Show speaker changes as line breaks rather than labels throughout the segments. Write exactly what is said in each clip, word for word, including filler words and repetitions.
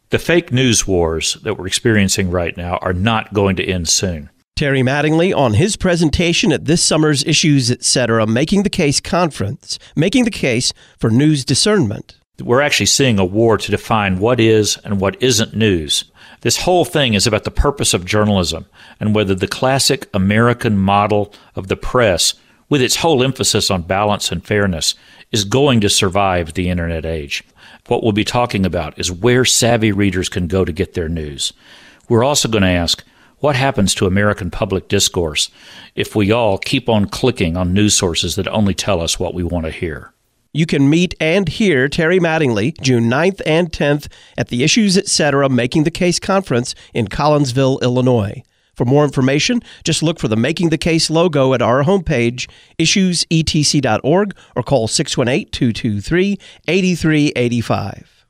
The fake news wars that we're experiencing right now are not going to end soon.
Terry Mattingly on his presentation at this summer's Issues Etc. Making the Case conference, making the case for news discernment.
We're actually seeing a war to define what is and what isn't news. This whole thing is about the purpose of journalism and whether the classic American model of the press, with its whole emphasis on balance and fairness, is going to survive the internet age. What we'll be talking about is where savvy readers can go to get their news. We're also going to ask, what happens to American public discourse if we all keep on clicking on news sources that only tell us what we want to hear?
You can meet and hear Terry Mattingly June ninth and tenth at the Issues Etc. Making the Case conference in Collinsville, Illinois. For more information, just look for the Making the Case logo at our homepage, issues e t c dot org, or call six one eight, two two three, eight three eight five.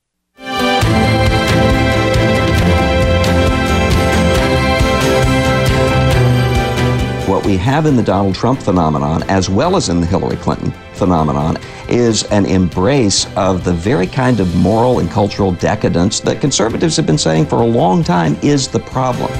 What we have in the Donald Trump phenomenon, as well as in the Hillary Clinton phenomenon, is an embrace of the very kind of moral and cultural decadence that conservatives have been saying for a long time is the problem.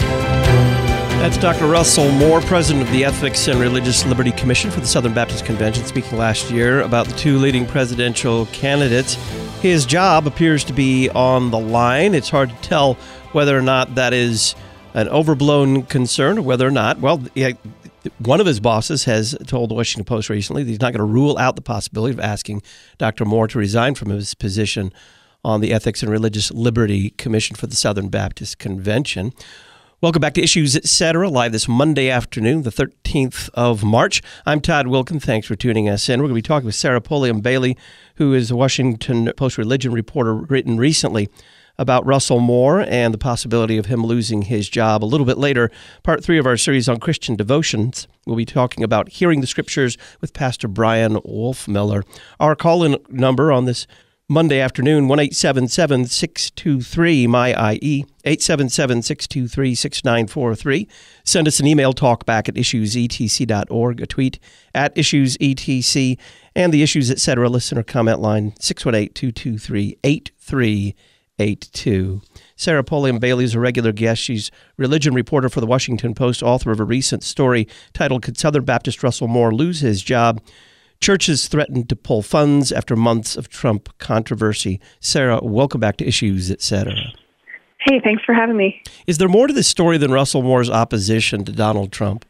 That's Doctor Russell Moore, president of the Ethics and Religious Liberty Commission for the Southern Baptist Convention, speaking last year about the two leading presidential candidates. His job appears to be on the line. It's hard to tell whether or not that is an overblown concern, or whether or not, well, yeah, one of his bosses has told the Washington Post recently that he's not going to rule out the possibility of asking Doctor Moore to resign from his position on the Ethics and Religious Liberty Commission for the Southern Baptist Convention. Welcome back to Issues Etc., live this Monday afternoon, the thirteenth of March. I'm Todd Wilkin. Thanks for tuning us in. We're going to be talking with Sarah Pulliam Bailey, who is a Washington Post religion reporter, written recently about Russell Moore and the possibility of him losing his job. A little bit later, part three of our series on Christian devotions, we'll be talking about Hearing the Scriptures with Pastor Brian Wolfmiller. Our call-in number on this Monday afternoon, one eight seven seven, six two three, M Y I E, eight seven seven, six two three, six nine four three. Send us an email, talkback at issues e t c dot org, a tweet at issues e t c, and the Issues Etc. listener comment line, six one eight, two two three, eight three eight two. Sarah Pulliam Bailey is a regular guest. She's religion reporter for the Washington Post, author of a recent story titled, Could Southern Baptist Russell Moore Lose His Job? Churches threatened to pull funds after months of Trump controversy. Sarah, welcome back to Issues Etc.
Hey, thanks for having me.
Is there more to this story than Russell Moore's opposition to Donald Trump?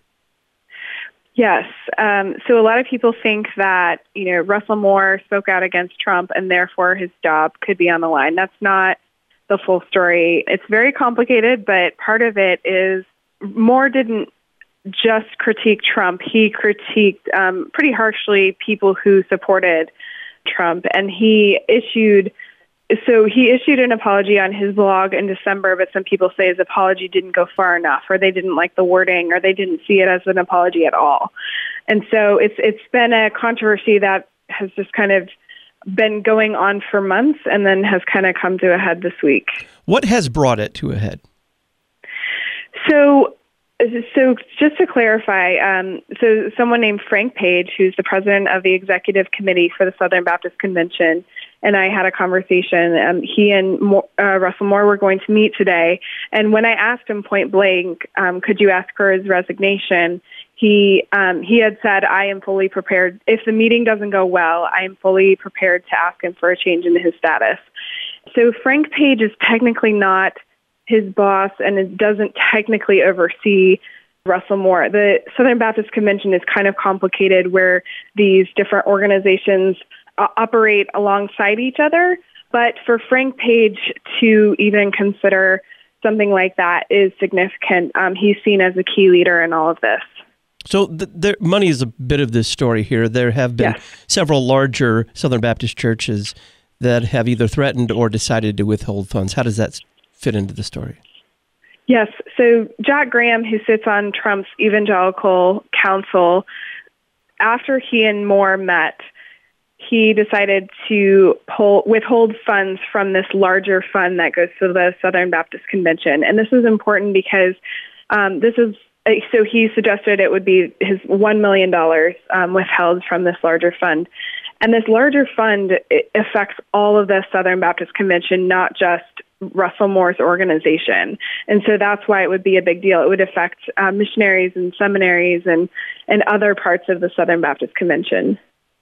Yes. Um, so a lot of people think that, you know, Russell Moore spoke out against Trump and therefore his job could be on the line. That's not the full story. It's very complicated, but part of it is Moore didn't just critique Trump. He critiqued um, pretty harshly people who supported Trump, and he issued So he issued an apology on his blog in December, but some people say his apology didn't go far enough, or they didn't like the wording, or they didn't see it as an apology at all. And so it's it's been a controversy that has just kind of been going on for months and then has kind of come to a head this week.
What has brought it to a head?
So So just to clarify, um, so someone named Frank Page, who's the president of the executive committee for the Southern Baptist Convention, and I had a conversation. Um, he and Mo- uh, Russell Moore were going to meet today. And when I asked him point blank, um, could you ask for his resignation, he um, he had said, I am fully prepared. If the meeting doesn't go well, I am fully prepared to ask him for a change in his status. So Frank Page is technically not his boss, and it doesn't technically oversee Russell Moore. The Southern Baptist Convention is kind of complicated, where these different organizations uh, operate alongside each other. But for Frank Page to even consider something like that is significant. Um, he's seen as a key leader in all of this.
So the, the money is a bit of this story here. There have been
yes.
several larger Southern Baptist churches that have either threatened or decided to withhold funds. How does that fit into the story?
Yes. So Jack Graham, who sits on Trump's evangelical council, after he and Moore met, he decided to pull withhold funds from this larger fund that goes to the Southern Baptist Convention. And this is important because um, this is, so he suggested it would be his one million dollars um, withheld from this larger fund. And this larger fund, it affects all of the Southern Baptist Convention, not just Russell Moore's organization. And so that's why it would be a big deal. It would affect uh, missionaries and seminaries and, and other parts of the Southern Baptist Convention.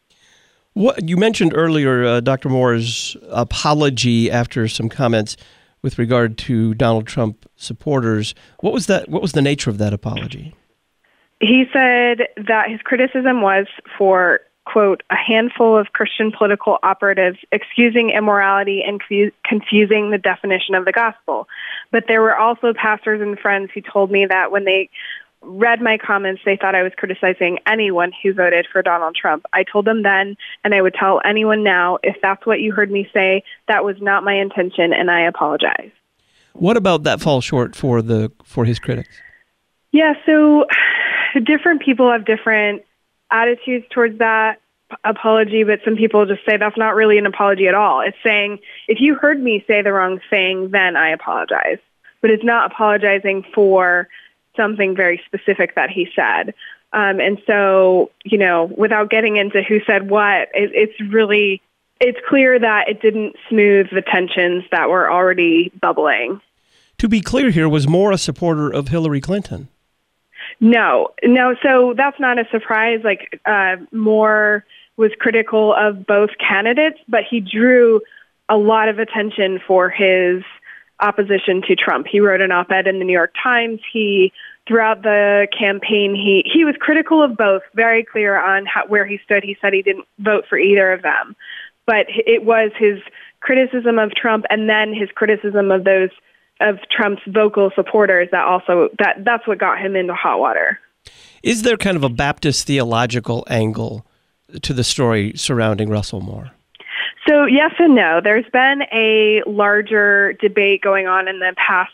What you mentioned earlier, uh, Doctor Moore's apology after some comments with regard to Donald Trump supporters. What was that? What was the nature of that apology?
He said that his criticism was for, quote, a handful of Christian political operatives excusing immorality and confu- confusing the definition of the gospel. But there were also pastors and friends who told me that when they read my comments, they thought I was criticizing anyone who voted for Donald Trump. I told them then, and I would tell anyone now, if that's what you heard me say, that was not my intention, and I apologize.
What about that falls short for the for his critics?
Yeah, so different people have different attitudes towards that apology, but some people just say that's not really an apology at all. It's saying, if you heard me say the wrong thing, then I apologize. But it's not apologizing for something very specific that he said. Um, and so, you know, without getting into who said what, it, it's really, it's clear that it didn't smooth the tensions that were already bubbling.
To be clear here, was Moore a supporter of Hillary Clinton?
No, no. So that's not a surprise. Like, uh, Moore was critical of both candidates, but he drew a lot of attention for his opposition to Trump. He wrote an op-ed in the New York Times. He, throughout the campaign, he, he was critical of both, very clear on how, where he stood. He said he didn't vote for either of them. But it was his criticism of Trump and then his criticism of those of Trump's vocal supporters that also, that that's what got him into hot water.
Is there kind of a Baptist theological angle to the story surrounding Russell Moore?
So yes and no. There's been a larger debate going on in the past,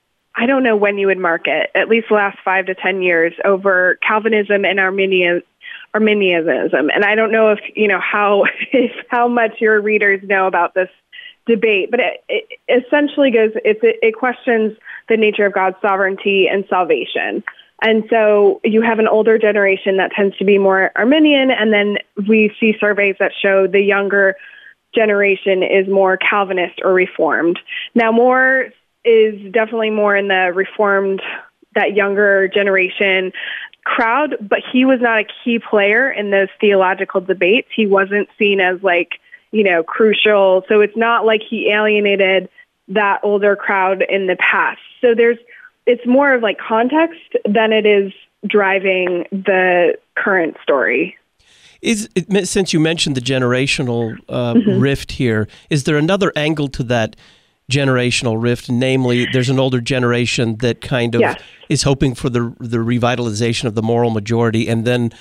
I don't know when you would mark it, at least the last five to ten years, over Calvinism and Arminian, Arminianism. And I don't know if, you know, how if how much your readers know about this debate, but it, it essentially goes, it, it questions the nature of God's sovereignty and salvation. And so you have an older generation that tends to be more Arminian, and then we see surveys that show the younger generation is more Calvinist or Reformed. Now, Moore is definitely more in the Reformed, that younger generation crowd, but he was not a key player in those theological debates. He wasn't seen as like, you know, crucial. So it's not like he alienated that older crowd in the past. So there's, it's more of like context than it is driving the current story.
Is it, since you mentioned the generational uh, mm-hmm. rift here, is there another angle to that generational rift? Namely, there's an older generation that kind of yes. is hoping for the the revitalization of the moral majority, and then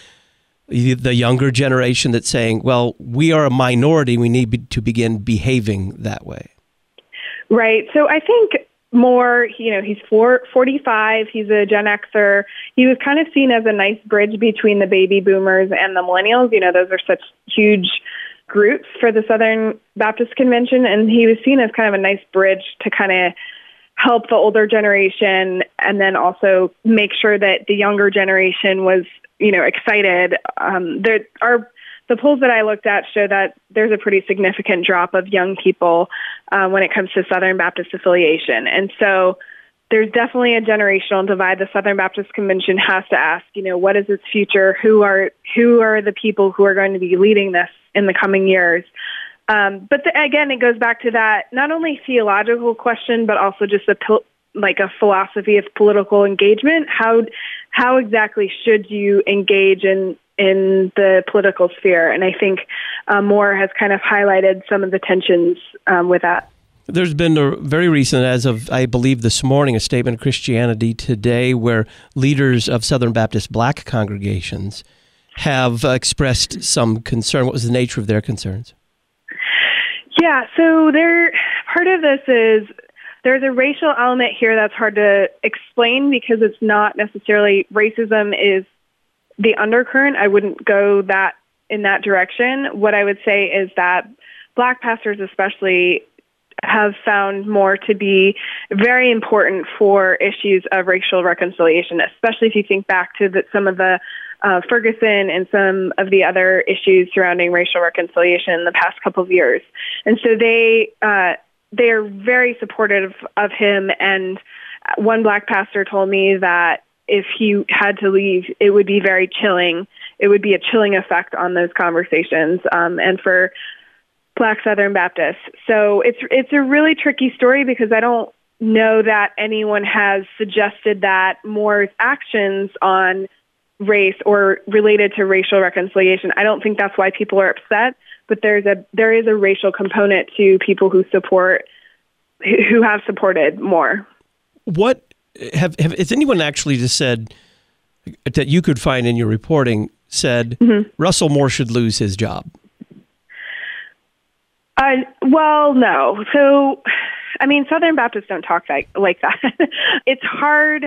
the younger generation that's saying, well, we are a minority, we need to begin behaving that way.
Right. So I think Moore, you know, he's four, forty-five, he's a Gen Xer. He was kind of seen as a nice bridge between the baby boomers and the millennials. You know, those are such huge groups for the Southern Baptist Convention. And he was seen as kind of a nice bridge to kind of help the older generation and then also make sure that the younger generation was, you know, excited. Um, there are the polls that I looked at show that there's a pretty significant drop of young people uh, when it comes to Southern Baptist affiliation. And so there's definitely a generational divide. The Southern Baptist Convention has to ask, you know, what is its future? Who are who are the people who are going to be leading this in the coming years? Um, but the, again, it goes back to that not only theological question, but also just a like a philosophy of political engagement. How how exactly should you engage in in the political sphere? And I think uh, Moore has kind of highlighted some of the tensions um, with that.
There's been a very recent, as of, I believe this morning, a statement of Christianity Today where leaders of Southern Baptist black congregations have uh, expressed some concern. What was the nature of their concerns?
Yeah, so there, part of this is there's a racial element here that's hard to explain because it's not necessarily racism is the undercurrent. I wouldn't go that in that direction. What I would say is that black pastors especially have found Moore to be very important for issues of racial reconciliation, especially if you think back to the, some of the uh, Ferguson and some of the other issues surrounding racial reconciliation in the past couple of years. And so they uh, they're very supportive of him. And one black pastor told me that if he had to leave, it would be very chilling. It would be a chilling effect on those conversations. Um, and for Black Southern Baptists. So it's it's a really tricky story because I don't know that anyone has suggested that Moore's actions on race or related to racial reconciliation. I don't think that's why people are upset, but there's a there is a racial component to people who support who have supported Moore.
What have, have has anyone actually just said that you could find in your reporting said mm-hmm. Russell Moore should lose his job?
Uh, well, no. So, I mean, Southern Baptists don't talk like, like that. It's hard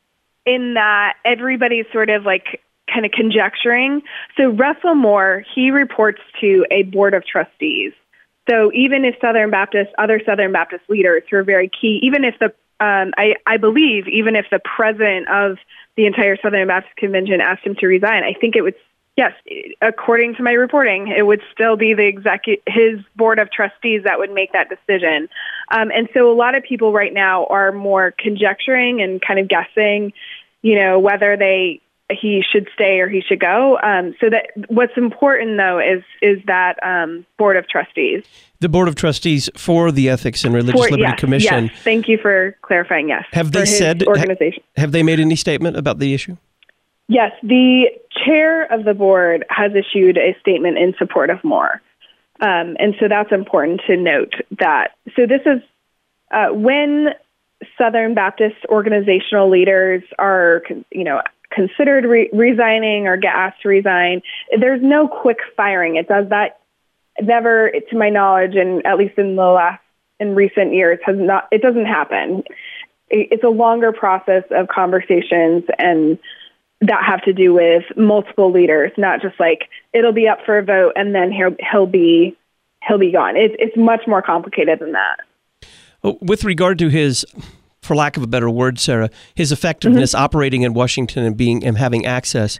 in that everybody's sort of like kind of conjecturing. So Russell Moore, he reports to a board of trustees. So even if Southern Baptists, other Southern Baptist leaders who are very key, even if the, um, I, I believe, even if the president of the entire Southern Baptist Convention asked him to resign, I think it would Yes, according to my reporting, it would still be the execu- his board of trustees that would make that decision. Um, and so a lot of people right now are more conjecturing and kind of guessing, you know, whether they he should stay or he should go. Um, so that what's important, though, is is that um, board of trustees.
The board of trustees for the Ethics and Religious
for,
Liberty
yes,
Commission.
Yes, thank you for clarifying. Yes,
have they said organization. Ha, have they made any statement about the issue?
Yes, the chair of the board has issued a statement in support of Moore. Um, and so that's important to note that. So this is uh, when Southern Baptist organizational leaders are, you know, considered re- resigning or get asked to resign, there's no quick firing. It does that never, to my knowledge, and at least in the last, in recent years, has not, it doesn't happen. It's a longer process of conversations and that have to do with multiple leaders, not just like it'll be up for a vote and then he'll he'll be he'll be gone. It's it's much more complicated than that.
With regard to his, for lack of a better word, Sarah, his effectiveness mm-hmm. operating in Washington and being and having access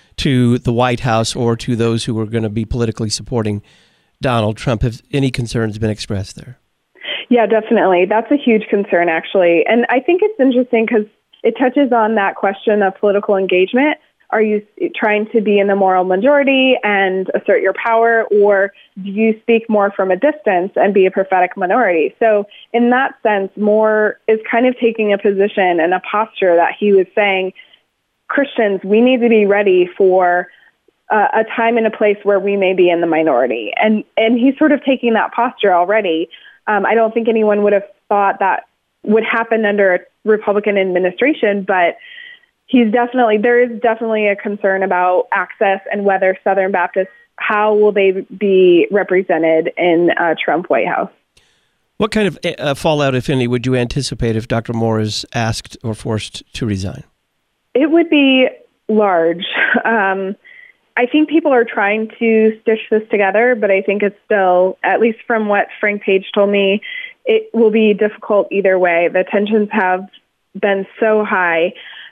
to the White House or to those who are going to be politically supporting Donald Trump, have any concerns been expressed there?
Yeah, definitely. That's a huge concern, actually, and I think it's interesting because it touches on that question of political engagement. Are you trying to be in the moral majority and assert your power, or do you speak more from a distance and be a prophetic minority? So in that sense, Moore is kind of taking a position and a posture that he was saying, Christians, we need to be ready for uh, a time and a place where we may be in the minority. And, and he's sort of taking that posture already. Um, I don't think anyone would have thought that would happen under a Republican administration, but he's definitely, there is definitely a concern about access and whether Southern Baptists, how will they be represented in a Trump White House?
What kind of uh, fallout, if any, would you anticipate if Doctor Moore is asked or forced to resign?
It would be large. Um, I think people are trying to stitch this together, but I think it's still, at least from what Frank Page told me, it will be difficult either way. The tensions have been so high.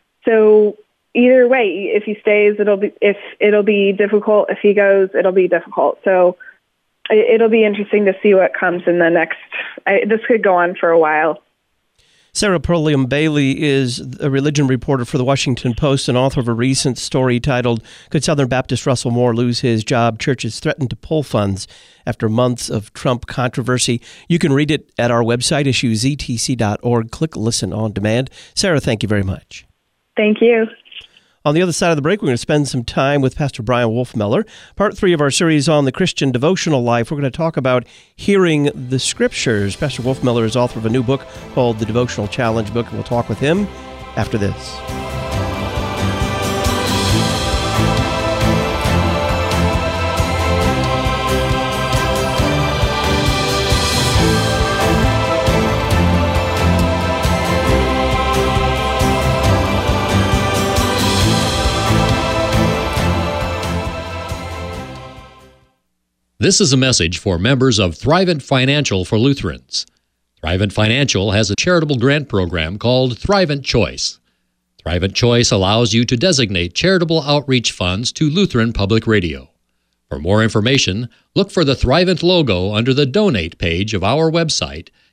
So either way, if he stays, it'll be if it'll be difficult. If he goes, it'll be difficult. So it'll be interesting to see what comes in the next. I, this could go on for a while.
Sarah Purliam Bailey is a religion reporter for the Washington Post and author of a recent story titled, Could Southern Baptist Russell Moore Lose His Job? Churches Threaten to Pull Funds After Months of Trump Controversy. You can read it at our website, issue z t c dot org. Click Listen on Demand. Sarah, thank you very much.
Thank you.
On the other side of the break, we're going to spend some time with Pastor Brian Wolfmueller. Part three of our series on the Christian devotional life. We're going to talk about hearing the Scriptures. Pastor Wolfmueller is author of a new book called The Devotional Challenge Book, and we'll talk with him after this.
This is a message for members of Thrivent Financial for Lutherans. Thrivent Financial has a charitable grant program called Thrivent Choice. Thrivent Choice allows you to designate charitable outreach funds to Lutheran Public Radio. For more information, look for the Thrivent logo under the Donate page of our website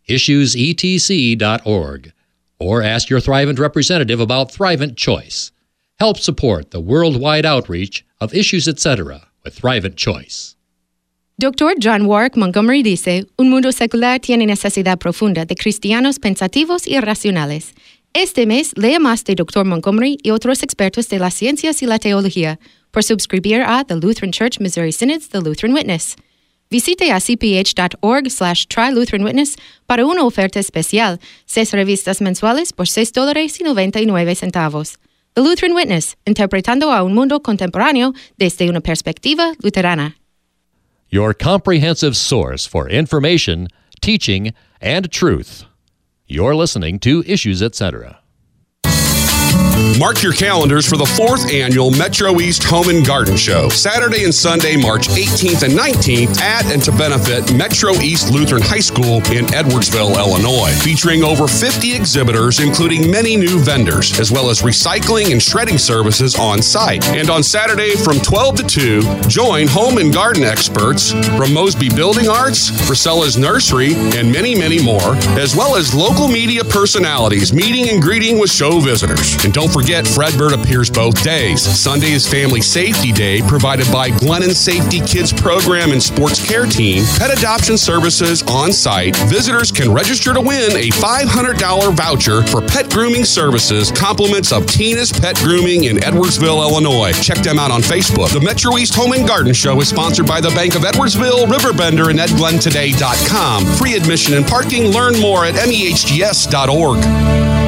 issues e t c dot org, or ask your Thrivent representative about Thrivent Choice. Help support the worldwide outreach of Issues Etc. with Thrivent Choice.
doctor John Warwick Montgomery dice, un mundo secular tiene necesidad profunda de cristianos pensativos y racionales. Este mes, lea más de doctor Montgomery y otros expertos de las ciencias y la teología por suscribir a The Lutheran Church Missouri Synod's The Lutheran Witness. Visite a c p h dot org slash try Lutheran Witness para una oferta especial, seis revistas mensuales por seis dólares y noventa y nueve centavos. The Lutheran Witness, interpretando a un mundo contemporáneo desde una perspectiva luterana.
Your comprehensive source for information, teaching, and truth. You're listening to Issues Etc.
Mark your calendars for the fourth annual Metro East Home and Garden Show, Saturday and Sunday, March eighteenth and nineteenth, at and to benefit Metro East Lutheran High School in Edwardsville, Illinois, featuring over fifty exhibitors, including many new vendors, as well as recycling and shredding services on site. And on Saturday from twelve to two, join home and garden experts from Mosby Building Arts, Priscilla's Nursery, and many, many more, as well as local media personalities meeting and greeting with show visitors. And don't forget, Fredbird appears both days. Sunday is Family Safety Day, provided by Glennon Safety Kids Program and Sports Care Team. Pet adoption services on site. Visitors can register to win a five hundred dollars voucher for pet grooming services, compliments of Tina's Pet Grooming in Edwardsville, Illinois. Check them out on Facebook. The Metro East Home and Garden Show is sponsored by the Bank of Edwardsville, Riverbender, and ed glen today dot com. Free admission and parking. Learn more at m e h g s dot org.